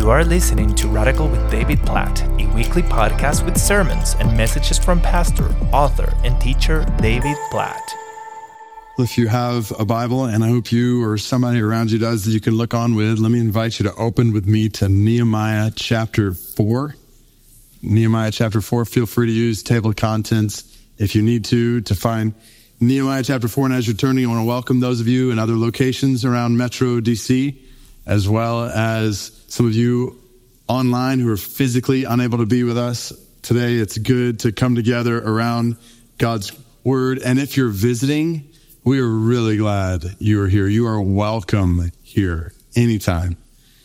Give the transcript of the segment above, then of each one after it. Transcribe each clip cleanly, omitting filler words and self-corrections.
You are listening to Radical with David Platt, a weekly podcast with sermons and messages from pastor, author, and teacher David Platt. If you have a Bible, and I hope you or somebody around you does that you can look on with, let me invite you to open with me to Nehemiah chapter 4. Nehemiah chapter 4, feel free to use table of contents if you need to find Nehemiah chapter 4. And as you're turning, I want to welcome those of you in other locations around Metro DC, as well as some of you online who are physically unable to be with us today. It's good to come together around God's word. And if you're visiting, we are really glad you are here. You are welcome here anytime.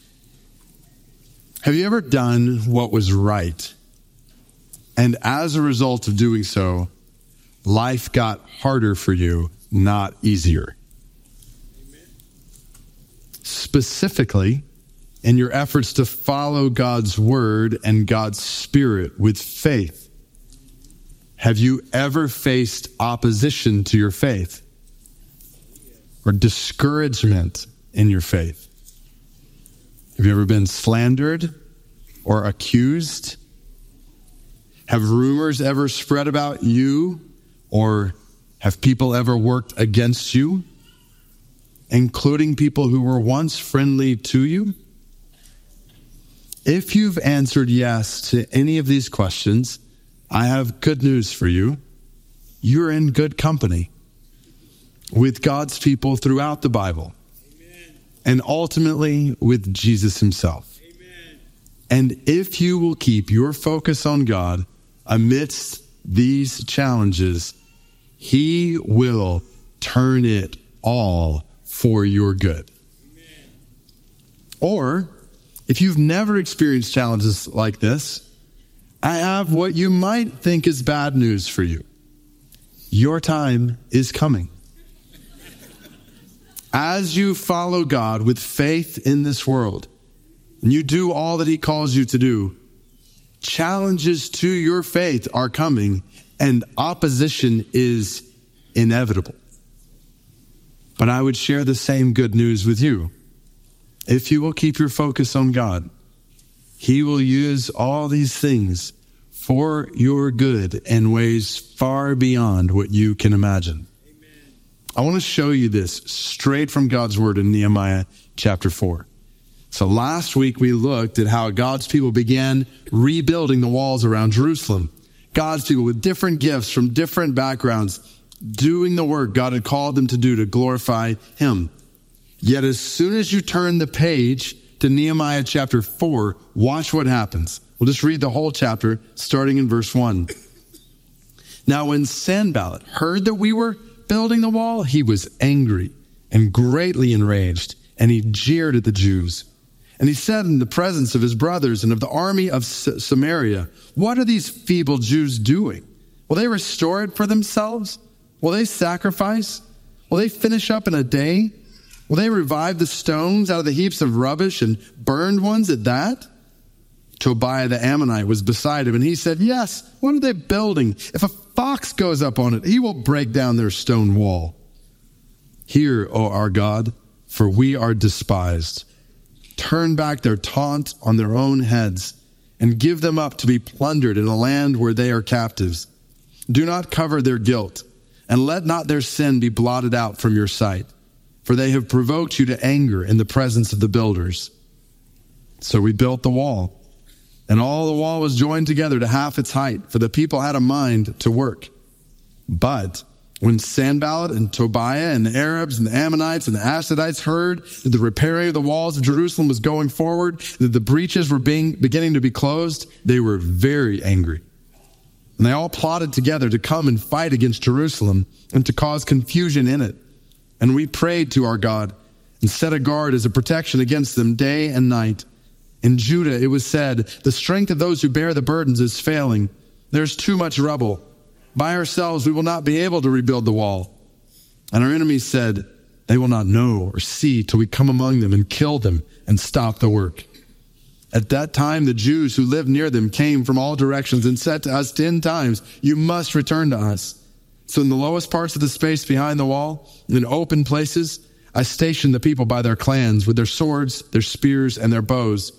Have you ever done what was right? And as a result of doing so, life got harder for you, not easier. Amen. Specifically, in your efforts to follow God's word and God's spirit with faith, have you ever faced opposition to your faith or discouragement in your faith? Have you ever been slandered or accused? Have rumors ever spread about you, or have people ever worked against you, including people who were once friendly to you? If you've answered yes to any of these questions, I have good news for you. You're in good company with God's people throughout the Bible. Amen. And ultimately with Jesus himself. Amen. And if you will keep your focus on God amidst these challenges, he will turn it all for your good. Amen. Or, if you've never experienced challenges like this, I have what you might think is bad news for you. Your time is coming. As you follow God with faith in this world, and you do all that he calls you to do, challenges to your faith are coming, and opposition is inevitable. But I would share the same good news with you. If you will keep your focus on God, he will use all these things for your good in ways far beyond what you can imagine. Amen. I want to show you this straight from God's word in Nehemiah chapter 4. So last week we looked at how God's people began rebuilding the walls around Jerusalem. God's people with different gifts from different backgrounds, doing the work God had called them to do to glorify him. Yet as soon as you turn the page to Nehemiah chapter 4, watch what happens. We'll just read the whole chapter, starting in verse 1. Now when Sanballat heard that we were building the wall, he was angry and greatly enraged, and he jeered at the Jews. And he said in the presence of his brothers and of the army of Samaria, "What are these feeble Jews doing? Will they restore it for themselves? Will they sacrifice? Will they finish up in a day? Will they revive the stones out of the heaps of rubbish and burned ones at that?" Tobiah the Ammonite was beside him, and he said, "Yes, what are they building? If a fox goes up on it, he will break down their stone wall. Hear, O our God, for we are despised. Turn back their taunt on their own heads, and give them up to be plundered in a land where they are captives. Do not cover their guilt, and let not their sin be blotted out from your sight. For they have provoked you to anger in the presence of the builders." So we built the wall, and all the wall was joined together to half its height, for the people had a mind to work. But when Sanballat and Tobiah and the Arabs and the Ammonites and the Ashdodites heard that the repairing of the walls of Jerusalem was going forward, that the breaches were beginning to be closed, they were very angry. And they all plotted together to come and fight against Jerusalem and to cause confusion in it. And we prayed to our God and set a guard as a protection against them day and night. In Judah it was said, "The strength of those who bear the burdens is failing. There's too much rubble. By ourselves we will not be able to rebuild the wall." And our enemies said, "They will not know or see till we come among them and kill them and stop the work." At that time the Jews who lived near them came from all directions and said to us 10 times, "You must return to us." So in the lowest parts of the space behind the wall, in open places, I stationed the people by their clans with their swords, their spears, and their bows.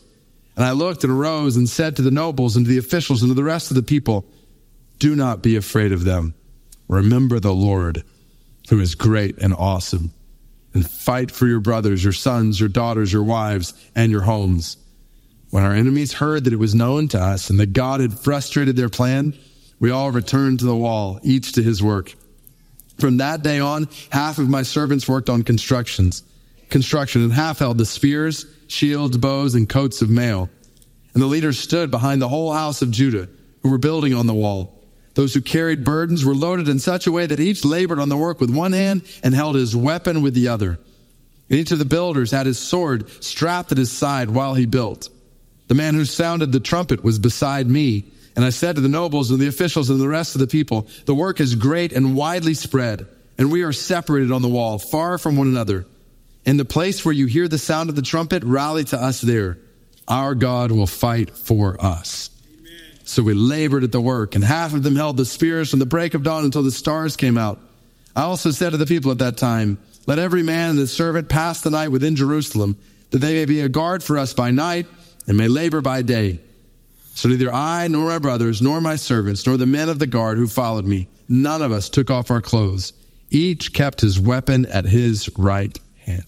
And I looked and arose and said to the nobles and to the officials and to the rest of the people, do not be afraid of them. Remember the Lord, who is great and awesome, and fight for your brothers, your sons, your daughters, your wives, and your homes. When our enemies heard that it was known to us and that God had frustrated their plan, we all returned to the wall, each to his work. From that day on, half of my servants worked on construction, and half held the spears, shields, bows, and coats of mail. And the leaders stood behind the whole house of Judah, who were building on the wall. Those who carried burdens were loaded in such a way that each labored on the work with one hand and held his weapon with the other. And each of the builders had his sword strapped at his side while he built. The man who sounded the trumpet was beside me, and I said to the nobles and the officials and the rest of the people, the work is great and widely spread, and we are separated on the wall, far from one another. In the place where you hear the sound of the trumpet, rally to us there. Our God will fight for us. Amen. So we labored at the work, and half of them held the spears from the break of dawn until the stars came out. I also said to the people at that time, let every man and his servant pass the night within Jerusalem, that they may be a guard for us by night and may labor by day. So neither I, nor my brothers, nor my servants, nor the men of the guard who followed me, none of us took off our clothes. Each kept his weapon at his right hand.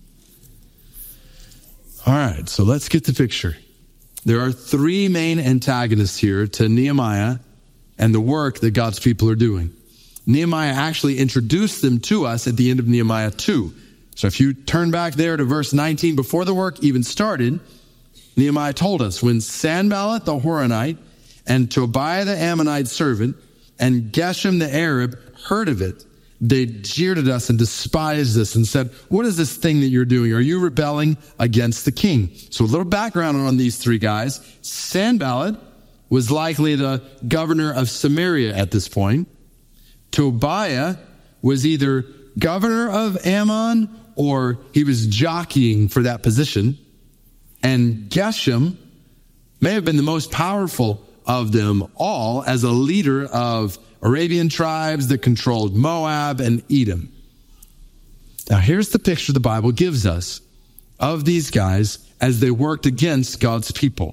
All right, so let's get the picture. There are three main antagonists here to Nehemiah and the work that God's people are doing. Nehemiah actually introduced them to us at the end of Nehemiah 2. So if you turn back there to verse 19, before the work even started, Nehemiah told us, when Sanballat the Horonite and Tobiah the Ammonite servant and Geshem the Arab heard of it, they jeered at us and despised us and said, what is this thing that you're doing? Are you rebelling against the king? So a little background on these three guys. Sanballat was likely the governor of Samaria at this point. Tobiah was either governor of Ammon or he was jockeying for that position. And Geshem may have been the most powerful of them all as a leader of Arabian tribes that controlled Moab and Edom. Now here's the picture the Bible gives us of these guys as they worked against God's people.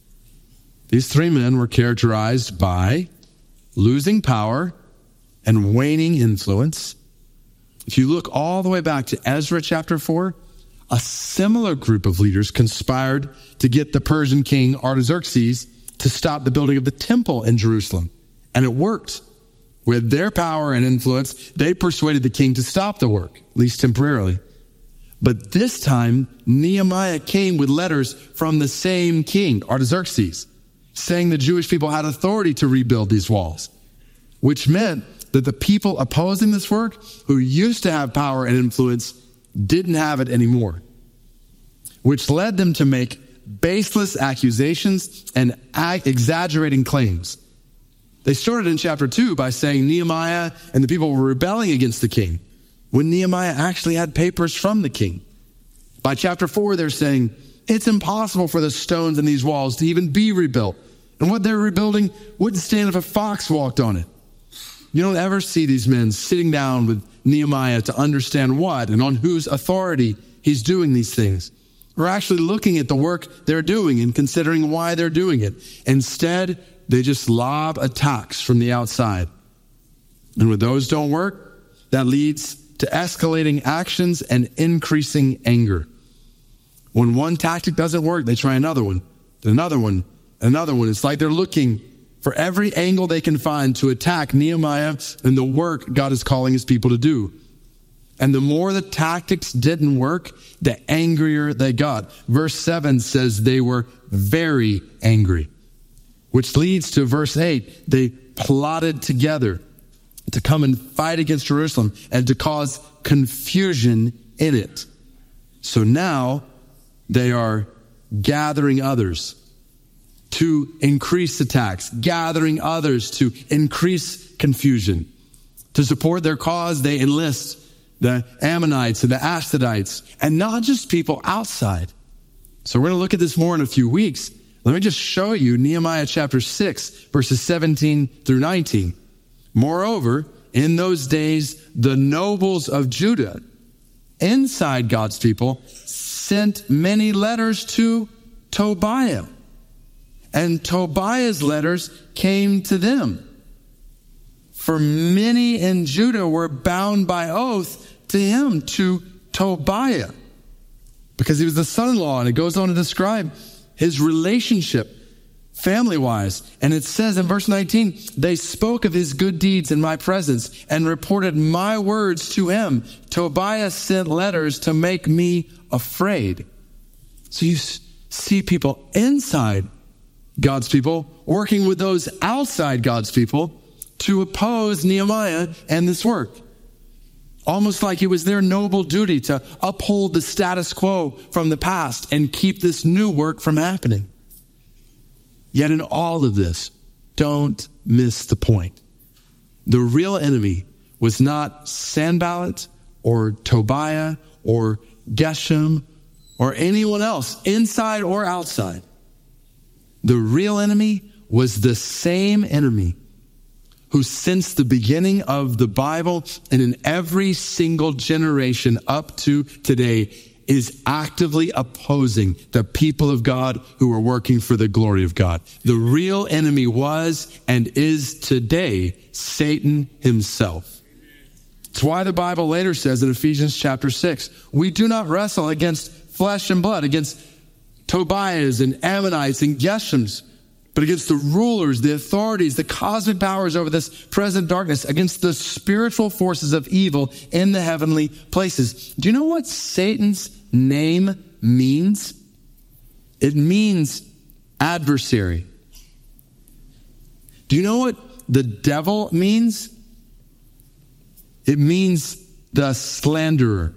These three men were characterized by losing power and waning influence. If you look all the way back to Ezra chapter 4, a similar group of leaders conspired to get the Persian king Artaxerxes to stop the building of the temple in Jerusalem. And it worked. With their power and influence, they persuaded the king to stop the work, at least temporarily. But this time, Nehemiah came with letters from the same king, Artaxerxes, saying the Jewish people had authority to rebuild these walls, which meant that the people opposing this work, who used to have power and influence, didn't have it anymore, which led them to make baseless accusations and exaggerating claims. They started in chapter 2 by saying Nehemiah and the people were rebelling against the king, when Nehemiah actually had papers from the king. By chapter 4, they're saying it's impossible for the stones in these walls to even be rebuilt. And what they're rebuilding wouldn't stand if a fox walked on it. You don't ever see these men sitting down with Nehemiah to understand what and on whose authority he's doing these things. We're actually looking at the work they're doing and considering why they're doing it. Instead, they just lob attacks from the outside. And when those don't work, that leads to escalating actions and increasing anger. When one tactic doesn't work, they try another one, another one, another one. It's like they're looking for every angle they can find to attack Nehemiah and the work God is calling his people to do. And the more the tactics didn't work, the angrier they got. Verse 7 says they were very angry, which leads to verse 8. They plotted together to come and fight against Jerusalem and to cause confusion in it. So now they are gathering others to increase attacks, gathering others to increase confusion. To support their cause, they enlist the Ammonites and the Ashdodites, and not just people outside. So we're going to look at this more in a few weeks. Let me just show you Nehemiah chapter 6, verses 17 through 19. Moreover, in those days, the nobles of Judah, inside God's people, sent many letters to Tobiah. And Tobiah's letters came to them. For many in Judah were bound by oath to him, to Tobiah, because he was the son-in-law. And it goes on to describe his relationship family-wise. And it says in verse 19, they spoke of his good deeds in my presence and reported my words to him. Tobiah sent letters to make me afraid. So you see people inside God's people working with those outside God's people to oppose Nehemiah and this work. Almost like it was their noble duty to uphold the status quo from the past and keep this new work from happening. Yet in all of this, don't miss the point. The real enemy was not Sanballat or Tobiah or Geshem or anyone else, inside or outside. The real enemy was the same enemy who since the beginning of the Bible and in every single generation up to today is actively opposing the people of God who are working for the glory of God. The real enemy was and is today Satan himself. It's why the Bible later says in Ephesians chapter 6, we do not wrestle against flesh and blood, against Tobiahs and Ammonites and Geshems, but against the rulers, the authorities, the cosmic powers over this present darkness, against the spiritual forces of evil in the heavenly places. Do you know what Satan's name means? It means adversary. Do you know what the devil means? It means the slanderer.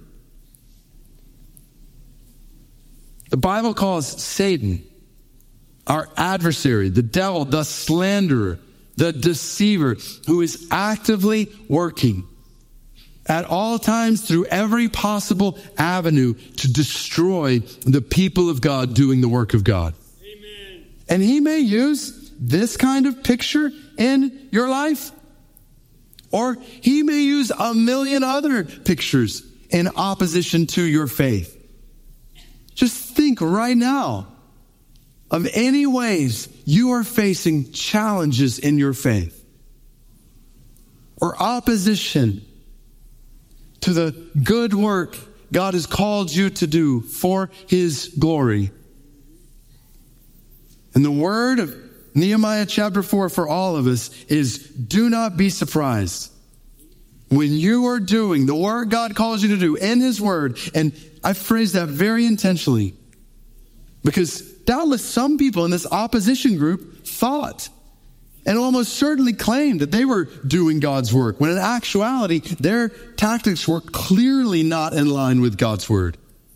The Bible calls Satan our adversary, the devil, the slanderer, the deceiver, who is actively working at all times through every possible avenue to destroy the people of God doing the work of God. Amen. And he may use this kind of picture in your life, or he may use a million other pictures in opposition to your faith. Just think right now of any ways you are facing challenges in your faith or opposition to the good work God has called you to do for his glory. And the word of Nehemiah chapter 4 for all of us is, do not be surprised when you are doing the work God calls you to do in his word. And I phrase that very intentionally, because doubtless some people in this opposition group thought and almost certainly claimed that they were doing God's work, when in actuality, their tactics were clearly not in line with God's word.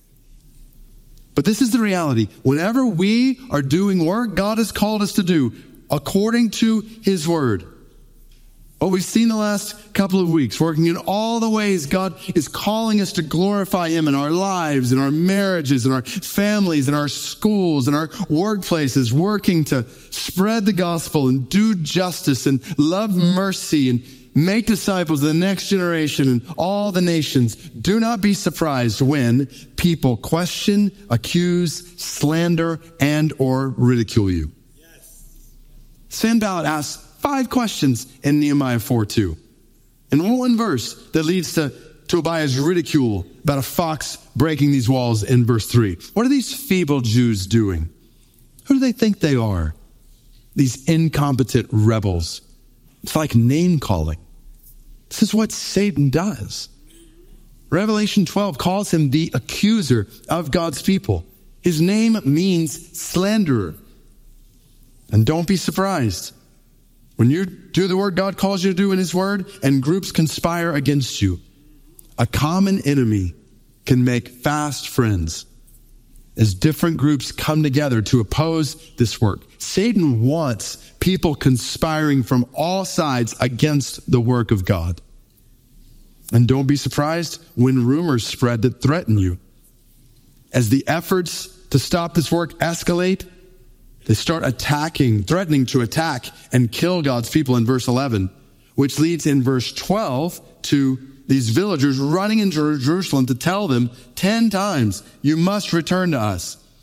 But this is the reality. Whenever we are doing work God has called us to do according to his word, what we've seen the last couple of weeks, working in all the ways God is calling us to glorify him in our lives, in our marriages, in our families, in our schools, in our workplaces, working to spread the gospel and do justice and love mercy and make disciples of the next generation and all the nations. Do not be surprised when people question, accuse, slander, and or ridicule you. Yes. Sanballat asks 5 questions in Nehemiah 4:2. And one verse that leads to Tobiah's ridicule about a fox breaking these walls in verse 3. What are these feeble Jews doing? Who do they think they are? These incompetent rebels. It's like name calling. This is what Satan does. Revelation 12 calls him the accuser of God's people. His name means slanderer. And don't be surprised when you do the work God calls you to do in his word and groups conspire against you. A common enemy can make fast friends as different groups come together to oppose this work. Satan wants people conspiring from all sides against the work of God. And don't be surprised when rumors spread that threaten you. As the efforts to stop this work escalate, they start threatening to attack and kill God's people in verse 11, which leads in verse 12 to these villagers running into Jerusalem to tell them 10 times, you must return to us.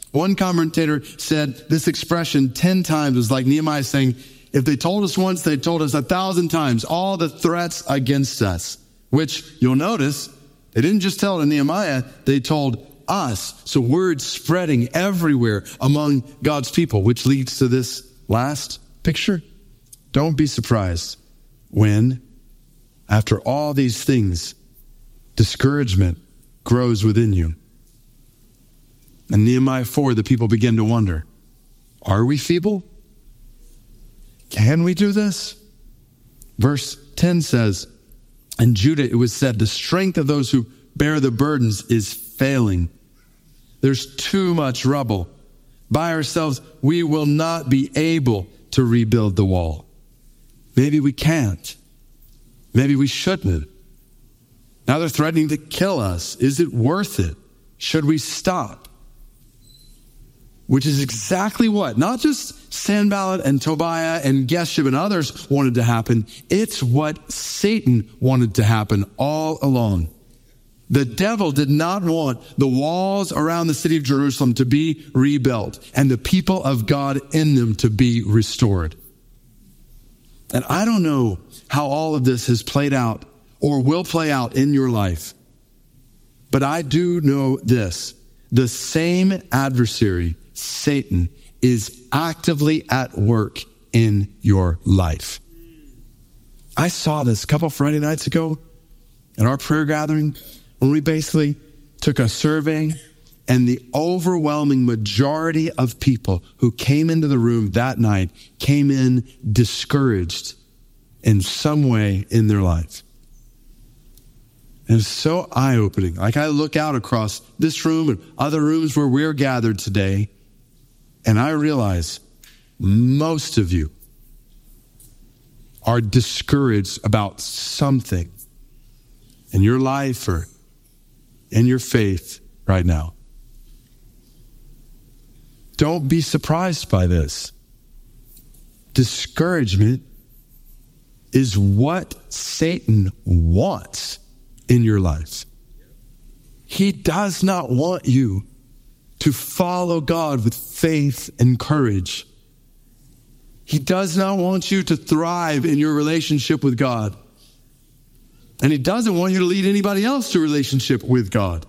One commentator said this expression 10 times was like Nehemiah saying, if they told us once, they told us 1,000 times all the threats against us, which you'll notice, they didn't just tell it to Nehemiah, they told us. So word spreading everywhere among God's people, which leads to this last picture. Don't be surprised when, after all these things, discouragement grows within you. In Nehemiah 4, the people begin to wonder, are we feeble? Can we do this? Verse 10 says, in Judah it was said, the strength of those who bear the burdens is failing. There's too much rubble. By ourselves, we will not be able to rebuild the wall. Maybe we can't. Maybe we shouldn't. Now they're threatening to kill us. Is it worth it? Should we stop? Which is exactly what, not just Sanballat and Tobiah and Geshem and others wanted to happen. It's what Satan wanted to happen all along. The devil did not want the walls around the city of Jerusalem to be rebuilt and the people of God in them to be restored. And I don't know how all of this has played out or will play out in your life. But I do know this. The same adversary, Satan, is actively at work in your life. I saw this a couple Friday nights ago at our prayer gathering when we basically took a survey, and the overwhelming majority of people who came into the room that night came in discouraged in some way in their life. And it's so eye-opening. Like I look out across this room and other rooms where we're gathered today, and I realize most of you are discouraged about something in your life or in your faith right now. Don't be surprised by this. Discouragement is what Satan wants in your life. He does not want you to follow God with faith and courage. He does not want you to thrive in your relationship with God. And he doesn't want you to lead anybody else to a relationship with God.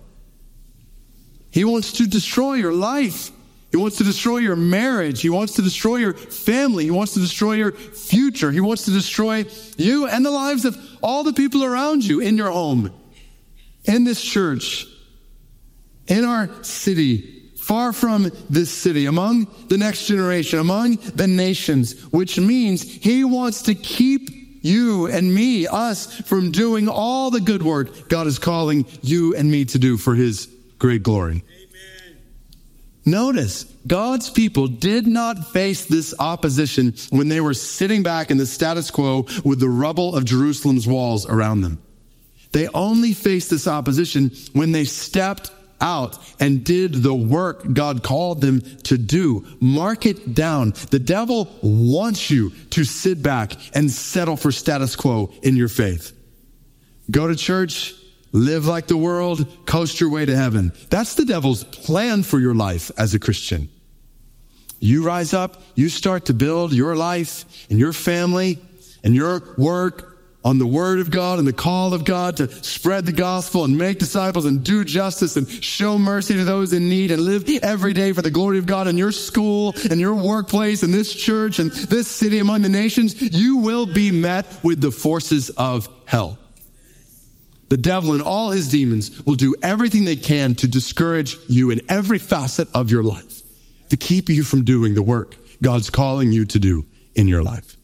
He wants to destroy your life. He wants to destroy your marriage. He wants to destroy your family. He wants to destroy your future. He wants to destroy you and the lives of all the people around you in your home, in this church, in our city, far from this city, among the next generation, among the nations, which means he wants to keep you and me, us, from doing all the good work God is calling you and me to do for his great glory. Amen. Notice, God's people did not face this opposition when they were sitting back in the status quo with the rubble of Jerusalem's walls around them. They only faced this opposition when they stepped out and did the work God called them to do. Mark it down. The devil wants you to sit back and settle for status quo in your faith. Go to church, live like the world, coast your way to heaven. That's the devil's plan for your life as a Christian. You rise up, you start to build your life and your family and your work on the word of God and the call of God to spread the gospel and make disciples and do justice and show mercy to those in need and live every day for the glory of God in your school and your workplace and this church and this city among the nations, you will be met with the forces of hell. The devil and all his demons will do everything they can to discourage you in every facet of your life, to keep you from doing the work God's calling you to do in your life.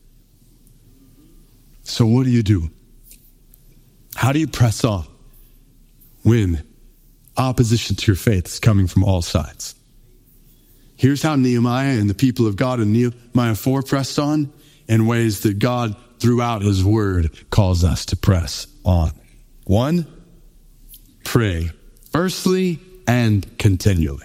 So what do? How do you press on when opposition to your faith is coming from all sides? Here's how Nehemiah and the people of God in Nehemiah 4 pressed on in ways that God throughout his word calls us to press on. 1, pray firstly and continually.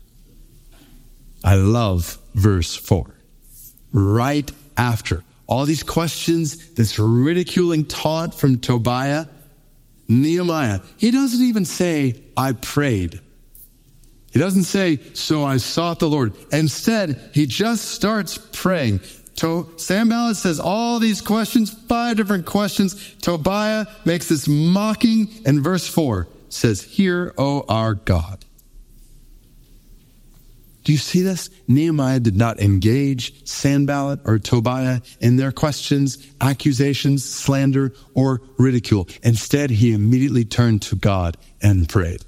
I love verse 4. Right after all these questions, this ridiculing taunt from Tobiah, Nehemiah, he doesn't even say, I prayed. He doesn't say, so I sought the Lord. Instead, he just starts praying. Sanballat says all these questions, 5 different questions. Tobiah makes this mocking, and verse 4 says, hear, O our God. Do you see this? Nehemiah did not engage Sanballat or Tobiah in their questions, accusations, slander, or ridicule. Instead, he immediately turned to God and prayed.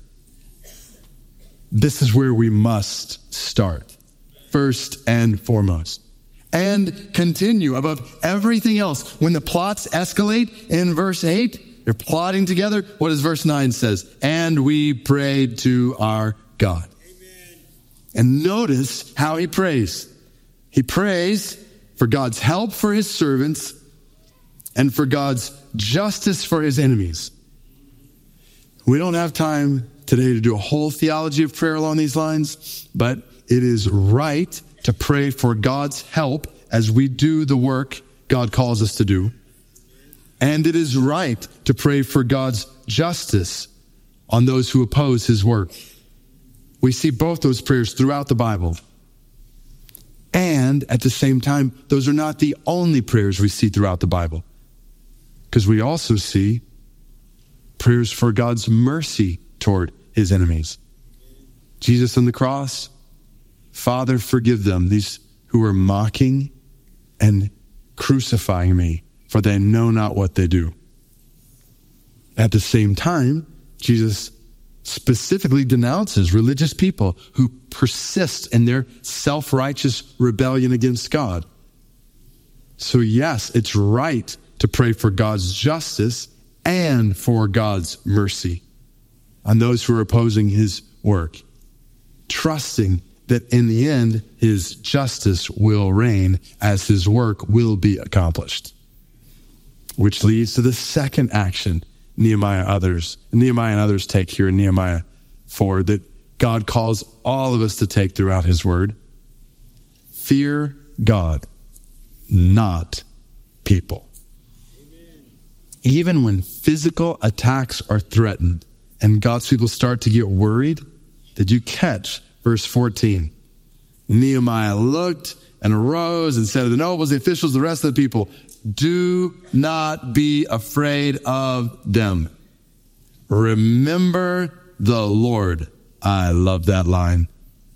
This is where we must start, first and foremost. And continue above everything else. When the plots escalate in verse 8, they're plotting together. What does verse 9 says? And we prayed to our God. Amen. And notice how he prays. He prays for God's help for his servants and for God's justice for his enemies. We don't have time today to do a whole theology of prayer along these lines, but it is right to pray for God's help as we do the work God calls us to do. And it is right to pray for God's justice on those who oppose his work. We see both those prayers throughout the Bible. And at the same time, those are not the only prayers we see throughout the Bible, because we also see prayers for God's mercy toward his enemies. Jesus on the cross, Father, forgive them, these who are mocking and crucifying me, for they know not what they do. At the same time, Jesus specifically denounces religious people who persist in their self-righteous rebellion against God. So yes, it's right to pray for God's justice and for God's mercy on those who are opposing his work, trusting that in the end, his justice will reign as his work will be accomplished. Which leads to the second action Nehemiah and others take here in Nehemiah 4 that God calls all of us to take throughout his word. Fear God, not people. Amen. Even when physical attacks are threatened and God's people start to get worried, did you catch verse 14? Nehemiah looked and arose and said to the nobles, the officials, the rest of the people, do not be afraid of them. Remember the Lord. I love that line.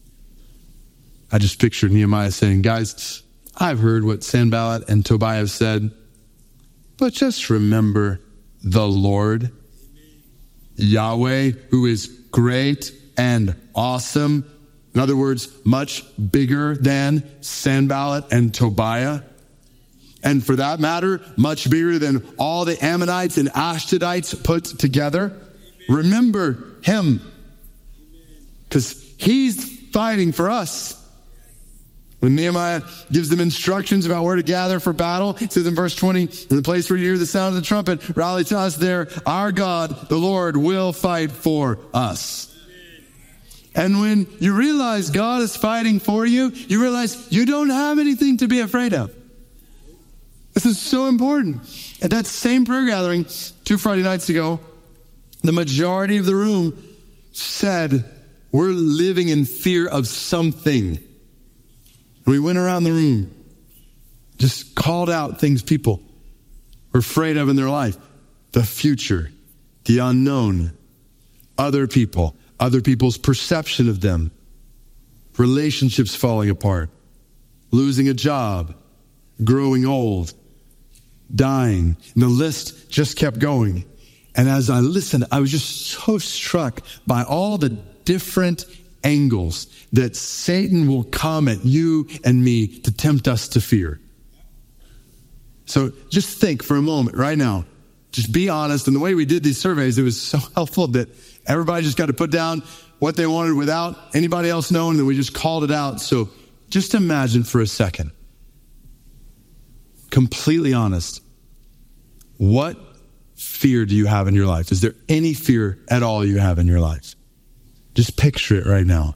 I just pictured Nehemiah saying, guys, I've heard what Sanballat and Tobiah have said, but just remember the Lord, Yahweh, who is great and awesome. In other words, much bigger than Sanballat and Tobiah. And for that matter, much bigger than all the Ammonites and Ashdodites put together. Remember him, because he's fighting for us. When Nehemiah gives them instructions about where to gather for battle, it says in verse 20, in the place where you hear the sound of the trumpet, rally to us there. Our God, the Lord, will fight for us. And when you realize God is fighting for you, you realize you don't have anything to be afraid of. This is so important. At that same prayer gathering 2 Friday nights ago, the majority of the room said, we're living in fear of something. And we went around the room, just called out things people were afraid of in their life. The future, the unknown, other people, other people's perception of them, relationships falling apart, losing a job, growing old, dying. And the list just kept going. And as I listened, I was just so struck by all the different angles that Satan will come at you and me to tempt us to fear. So just think for a moment right now. Just be honest. And the way we did these surveys, it was so helpful that everybody just got to put down what they wanted without anybody else knowing, and then we just called it out. So just imagine for a second, completely honest, what fear do you have in your life? Is there any fear at all you have in your life? Just picture it right now.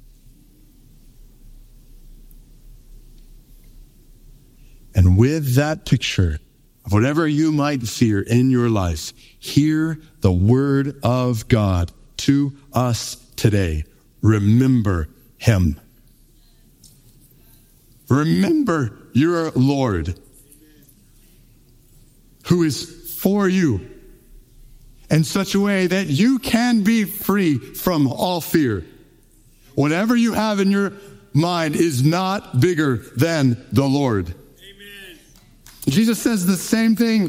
And with that picture of whatever you might fear in your life, hear the word of God to us today. remember him. Remember your Lord, who is for you in such a way that you can be free from all fear. Whatever you have in your mind is not bigger than the Lord. Amen. Jesus says the same thing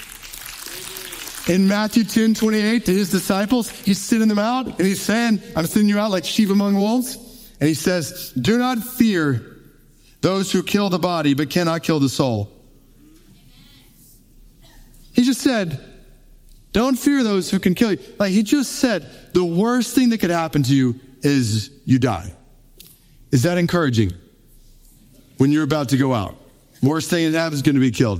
in Matthew 10:28 to his disciples. He's sending them out and he's saying, I'm sending you out like sheep among wolves. And he says, do not fear those who kill the body but cannot kill the soul. He just said, don't fear those who can kill you. Like he just said, the worst thing that could happen to you is you die. Is that encouraging? When you're about to go out, worst thing that happens is going to be killed.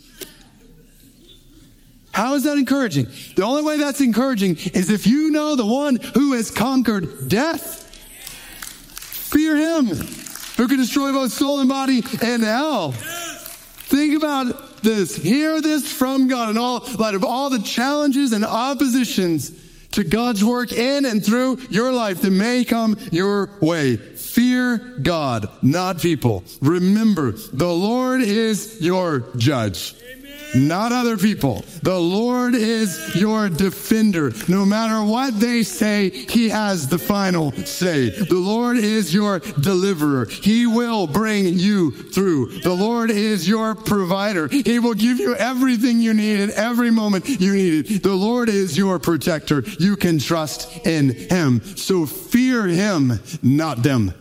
How is that encouraging? The only way that's encouraging is if you know the one who has conquered death. Fear him who can destroy both soul and body in hell. Think about this. Hear this from God in all light of all the challenges and oppositions to God's work in and through your life that may come your way. Fear God, not people. Remember, the Lord is your judge. Not other people. The Lord is your defender. No matter what they say, he has the final say. The Lord is your deliverer. He will bring you through. The Lord is your provider. He will give you everything you need at every moment you need it. The Lord is your protector. You can trust in him. So fear him, not them.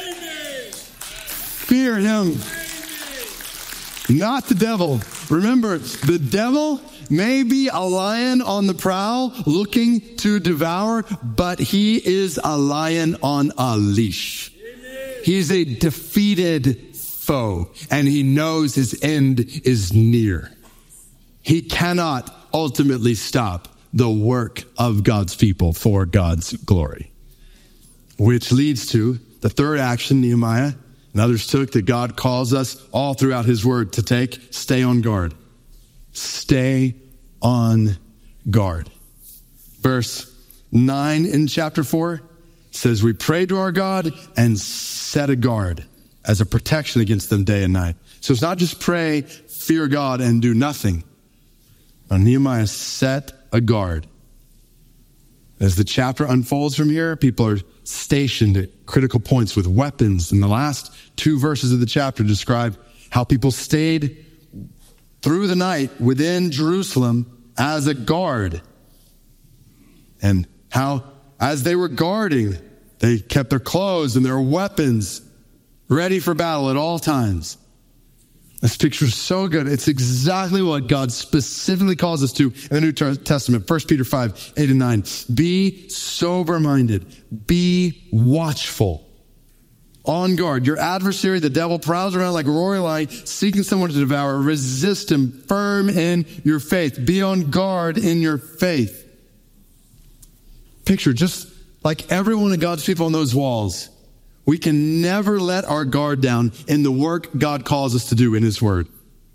Fear him, not the devil. Remember, the devil may be a lion on the prowl looking to devour, but he is a lion on a leash. He's a defeated foe, and he knows his end is near. He cannot ultimately stop the work of God's people for God's glory. Which leads to the third action Nehemiah and others took that God calls us all throughout his word to take. Stay on guard. Stay on guard. Verse 9 in chapter 4 says, we prayed to our God and set a guard as a protection against them day and night. So it's not just pray, fear God, and do nothing. Now, Nehemiah set a guard. As the chapter unfolds from here, people are stationed at critical points with weapons. And the last two verses of the chapter describe how people stayed through the night within Jerusalem as a guard. And how, as they were guarding, they kept their clothes and their weapons ready for battle at all times. This picture is so good. It's exactly what God specifically calls us to in the New Testament. 1 Peter 5, 8 and 9. Be sober-minded. Be watchful. On guard. Your adversary, the devil, prowls around like a roaring lion, seeking someone to devour. Resist him, firm in your faith. Be on guard in your faith. Picture, just like every one of God's people on those walls, we can never let our guard down in the work God calls us to do in his word.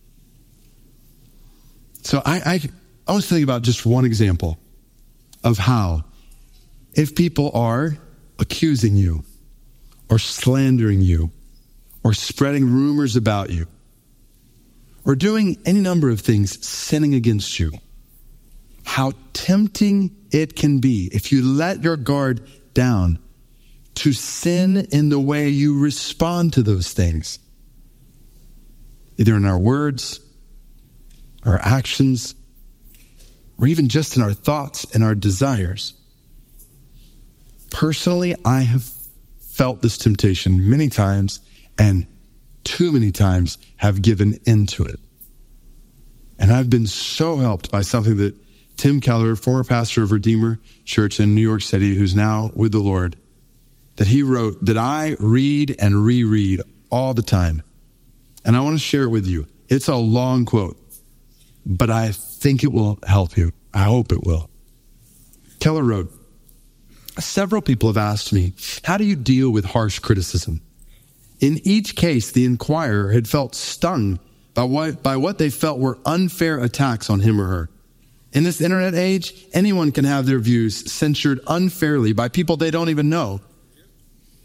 So I was thinking about just one example of how, if people are accusing you or slandering you or spreading rumors about you or doing any number of things sinning against you, how tempting it can be if you let your guard down to sin in the way you respond to those things. Either in our words, our actions, or even just in our thoughts and our desires. Personally, I have felt this temptation many times, and too many times have given into it. And I've been so helped by something that Tim Keller, former pastor of Redeemer Church in New York City, who's now with the Lord, that he wrote that I read and reread all the time. And I want to share it with you. It's a long quote, but I think it will help you. I hope it will. Keller wrote, several people have asked me, how do you deal with harsh criticism? In each case, the inquirer had felt stung by what they felt were unfair attacks on him or her. In this internet age, anyone can have their views censured unfairly by people they don't even know.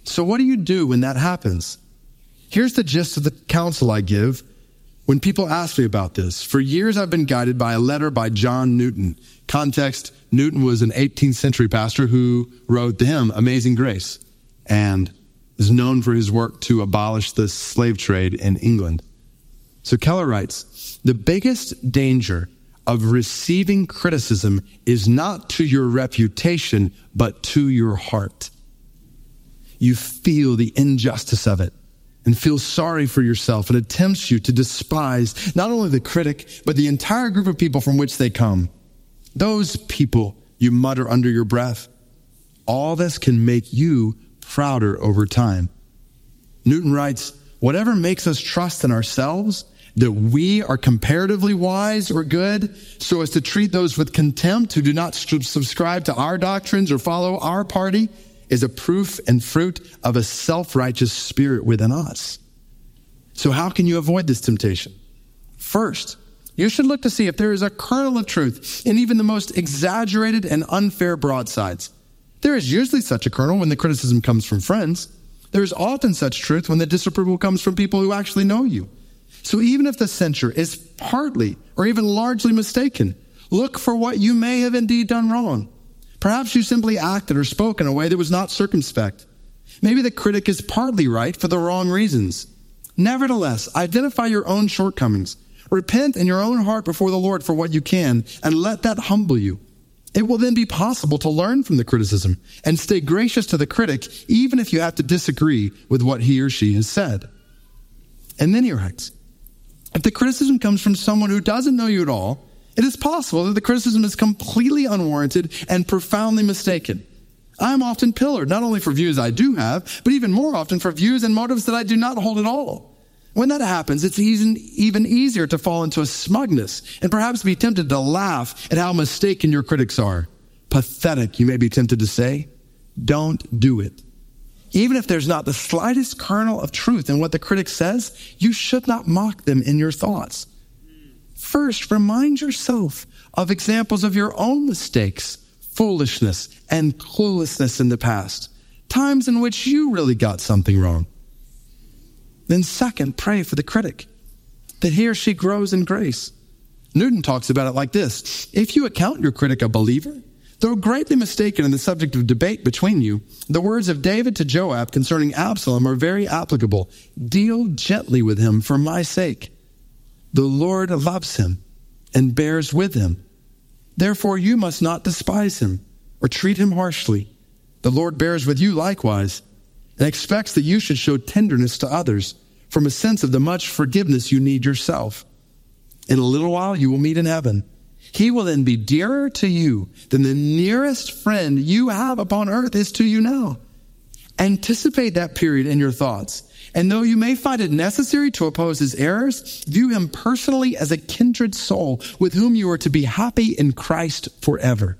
So what do you do when that happens? Here's the gist of the counsel I give when people ask me about this. For years, I've been guided by a letter by John Newton. Context, Newton was an 18th century pastor who wrote the hymn, Amazing Grace, and is known for his work to abolish the slave trade in England. So Keller writes, the biggest danger of receiving criticism is not to your reputation, but to your heart. You feel the injustice of it and feel sorry for yourself, and it tempts you to despise not only the critic, but the entire group of people from which they come. Those people, you mutter under your breath. All this can make you prouder over time. Newton writes, whatever makes us trust in ourselves, that we are comparatively wise or good, so as to treat those with contempt who do not subscribe to our doctrines or follow our party, is a proof and fruit of a self-righteous spirit within us. So how can you avoid this temptation? First, you should look to see if there is a kernel of truth in even the most exaggerated and unfair broadsides. There is usually such a kernel when the criticism comes from friends. There is often such truth when the disapproval comes from people who actually know you. So even if the censure is partly or even largely mistaken, look for what you may have indeed done wrong. Perhaps you simply acted or spoke in a way that was not circumspect. Maybe the critic is partly right for the wrong reasons. Nevertheless, identify your own shortcomings. Repent in your own heart before the Lord for what you can, and let that humble you. It will then be possible to learn from the criticism and stay gracious to the critic, even if you have to disagree with what he or she has said. And then he writes, if the criticism comes from someone who doesn't know you at all, it is possible that the criticism is completely unwarranted and profoundly mistaken. I am often pillared, not only for views I do have, but even more often for views and motives that I do not hold at all. When that happens, it's even easier to fall into a smugness and perhaps be tempted to laugh at how mistaken your critics are. Pathetic, you may be tempted to say. Don't do it. Even if there's not the slightest kernel of truth in what the critic says, you should not mock them in your thoughts. First, remind yourself of examples of your own mistakes, foolishness, and cluelessness in the past, times in which you really got something wrong. Then second, pray for the critic, that he or she grows in grace. Newton talks about it like this. If you account your critic a believer, though greatly mistaken in the subject of debate between you, the words of David to Joab concerning Absalom are very applicable. Deal gently with him for my sake. The Lord loves him and bears with him. Therefore you must not despise him or treat him harshly. The Lord bears with you likewise and expects that you should show tenderness to others from a sense of the much forgiveness you need yourself. In a little while you will meet in heaven. He will then be dearer to you than the nearest friend you have upon earth is to you now. Anticipate that period in your thoughts. And though you may find it necessary to oppose his errors, view him personally as a kindred soul with whom you are to be happy in Christ forever.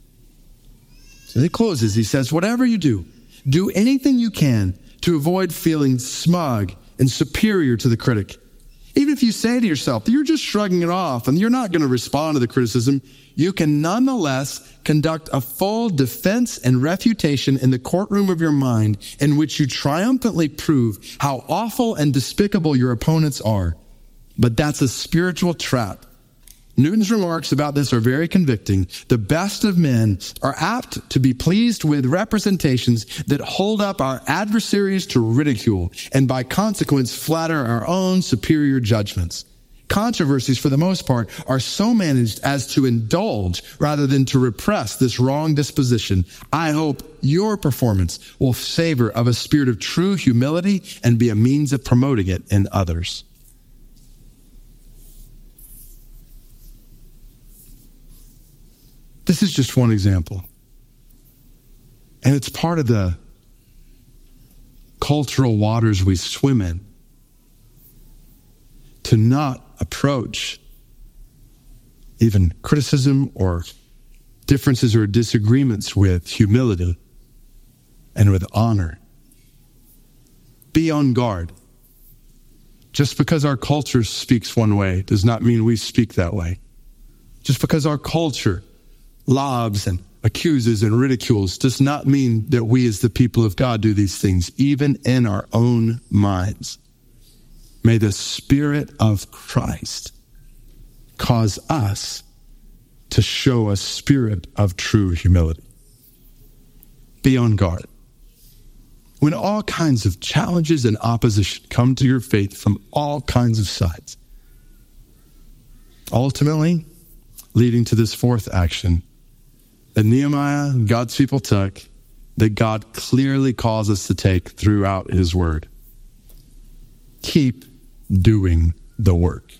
So he closes, he says, whatever you do, do anything you can to avoid feeling smug and superior to the critic. Even if you say to yourself that you're just shrugging it off and you're not going to respond to the criticism, you can nonetheless conduct a full defense and refutation in the courtroom of your mind in which you triumphantly prove how awful and despicable your opponents are. But that's a spiritual trap. Newton's remarks about this are very convicting. The best of men are apt to be pleased with representations that hold up our adversaries to ridicule and by consequence flatter our own superior judgments. Controversies, for the most part, are so managed as to indulge rather than to repress this wrong disposition. I hope your performance will savor of a spirit of true humility and be a means of promoting it in others. This is just one example. And it's part of the cultural waters we swim in. To not approach even criticism or differences or disagreements with humility and with honor. Be on guard. Just because our culture speaks one way does not mean we speak that way. Just because our culture lobs and accuses and ridicules does not mean that we as the people of God do these things, even in our own minds. May the Spirit of Christ cause us to show a spirit of true humility. Be on guard. When all kinds of challenges and opposition come to your faith from all kinds of sides, ultimately leading to this fourth action that Nehemiah and God's people took, that God clearly calls us to take throughout his word. Keep doing the work.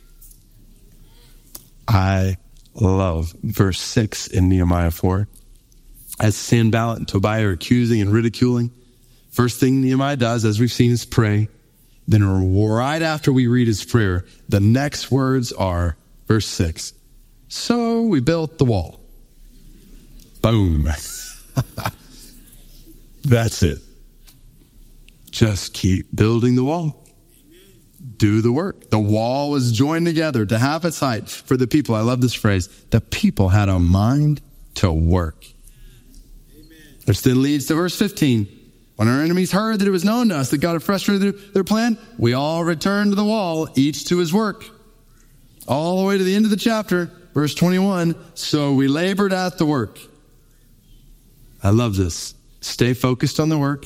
I love verse 6 in Nehemiah 4. As Sanballat and Tobiah are accusing and ridiculing, first thing Nehemiah does, as we've seen, is pray. Then right after we read his prayer, the next words are, verse 6, so we built the wall. Boom. That's it. Just keep building the wall. Do the work. The wall was joined together to have its height for the people. I love this phrase. The people had a mind to work. Which then leads to verse 15. When our enemies heard that it was known to us that God had frustrated their plan, we all returned to the wall, each to his work. All the way to the end of the chapter, verse 21. So we labored at the work. I love this. Stay focused on the work.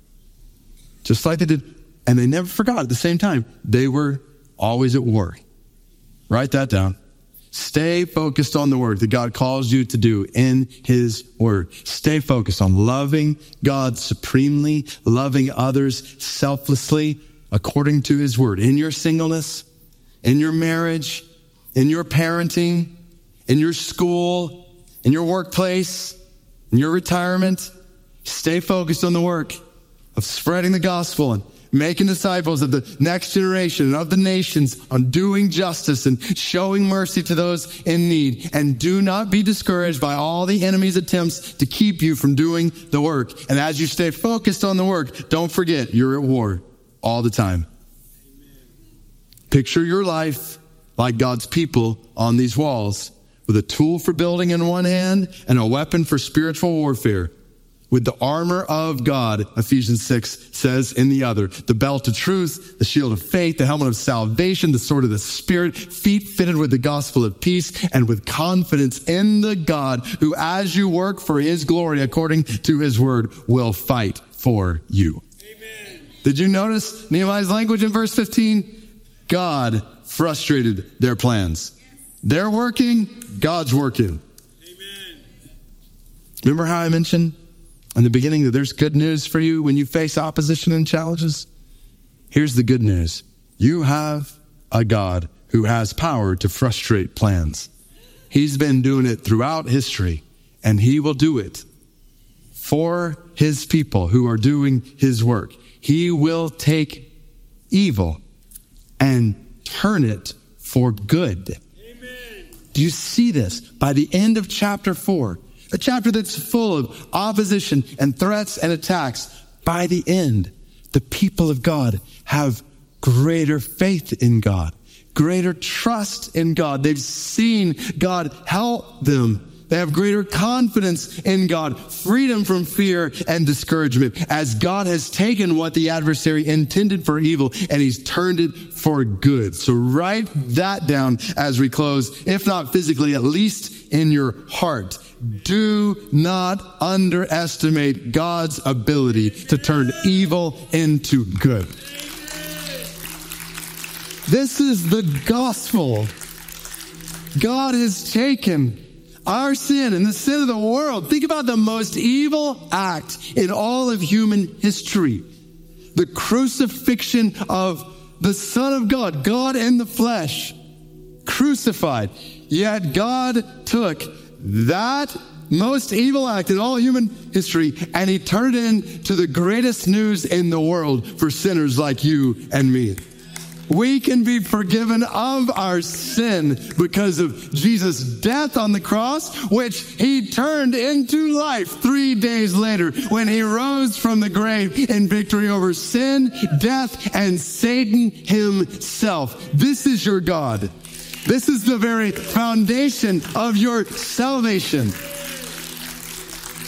Just like they did. And they never forgot at the same time. They were always at war. Write that down. Stay focused on the work that God calls you to do in his word. Stay focused on loving God supremely, loving others selflessly according to his word. In your singleness, in your marriage, in your parenting, in your school, in your workplace, in your retirement. Stay focused on the work of spreading the gospel and making disciples of the next generation and of the nations, on doing justice and showing mercy to those in need. And do not be discouraged by all the enemy's attempts to keep you from doing the work. And as you stay focused on the work, don't forget you're at war all the time. Amen. Picture your life like God's people on these walls, with a tool for building in one hand and a weapon for spiritual warfare. With the armor of God, Ephesians 6 says, in the other, the belt of truth, the shield of faith, the helmet of salvation, the sword of the Spirit, feet fitted with the gospel of peace, and with confidence in the God who, as you work for his glory according to his word, will fight for you. Amen. Did you notice Nehemiah's language in verse 15? God frustrated their plans. They're working, God's working. Amen. Remember how I mentioned in the beginning that there's good news for you when you face opposition and challenges? Here's the good news. You have a God who has power to frustrate plans. He's been doing it throughout history, and he will do it for his people who are doing his work. He will take evil and turn it for good. Amen. Do you see this? By the end of chapter 4, a chapter that's full of opposition and threats and attacks, by the end, the people of God have greater faith in God, greater trust in God. They've seen God help them. They have greater confidence in God, freedom from fear and discouragement, as God has taken what the adversary intended for evil and he's turned it for good. So write that down as we close, if not physically, at least in your heart. Do not underestimate God's ability to turn evil into good. This is the gospel. God has taken our sin and the sin of the world. Think about the most evil act in all of human history. The crucifixion of the Son of God, God in the flesh, crucified. Yet God took that most evil act in all human history and he turned it into the greatest news in the world for sinners like you and me. We can be forgiven of our sin because of Jesus' death on the cross, which he turned into life 3 days later when he rose from the grave in victory over sin, death, and Satan himself. This is your God. This is the very foundation of your salvation.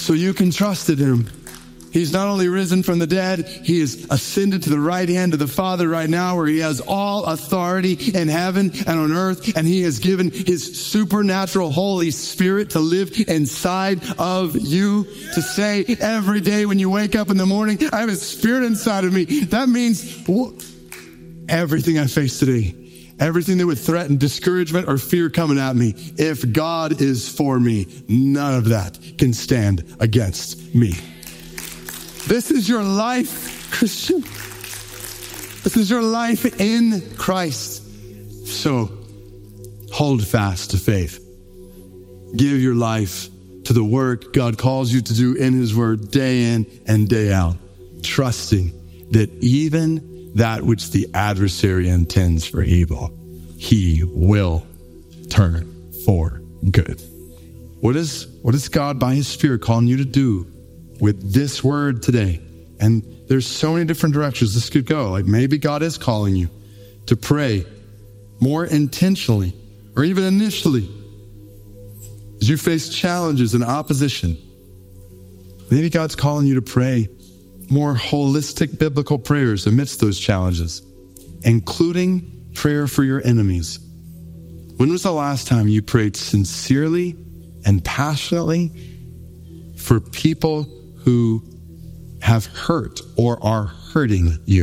so you can trust in him. He's not only risen from the dead, he is ascended to the right hand of the Father right now, where he has all authority in heaven and on earth, and he has given his supernatural Holy Spirit to live inside of you, to say every day when you wake up in the morning, I have a spirit inside of me. That means everything I face today, everything that would threaten discouragement or fear coming at me, if God is for me, none of that can stand against me. This is your life, Christian. This is your life in Christ. So hold fast to faith. Give your life to the work God calls you to do in his word day in and day out, trusting that even that which the adversary intends for evil, he will turn for good. What is God by his Spirit calling you to do with this word today? And there's so many different directions this could go. Like maybe God is calling you to pray more intentionally or even initially as you face challenges and opposition. Maybe God's calling you to pray more holistic biblical prayers amidst those challenges, including prayer for your enemies. When was the last time you prayed sincerely and passionately for people who have hurt or are hurting you?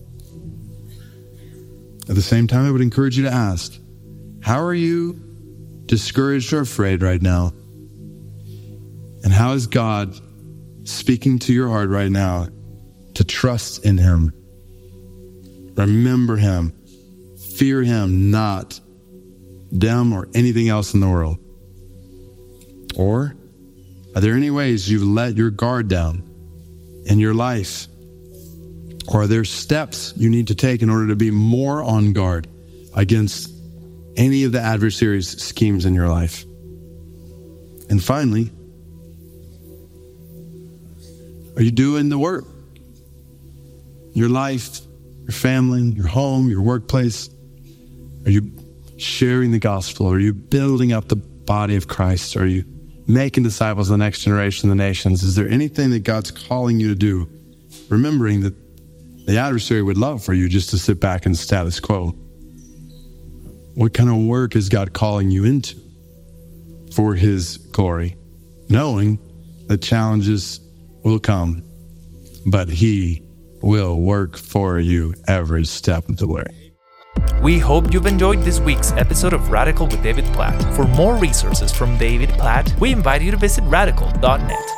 At the same time, I would encourage you to ask, how are you discouraged or afraid right now? And how is God speaking to your heart right now to trust in him? Remember him. Fear him, not them or anything else in the world. Or are there any ways you've let your guard down in your life? Or are there steps you need to take in order to be more on guard against any of the adversary's schemes in your life? And finally, are you doing the work? Your life, your family, your home, your workplace? Are you sharing the gospel? Are you building up the body of Christ? Are you making disciples of the next generation of the nations? Is there anything that God's calling you to do? Remembering that the adversary would love for you just to sit back in status quo. What kind of work is God calling you into for his glory? Knowing that challenges will come, but he will work for you every step of the way. We hope you've enjoyed this week's episode of Radical with David Platt. For more resources from David Platt, we invite you to visit radical.net.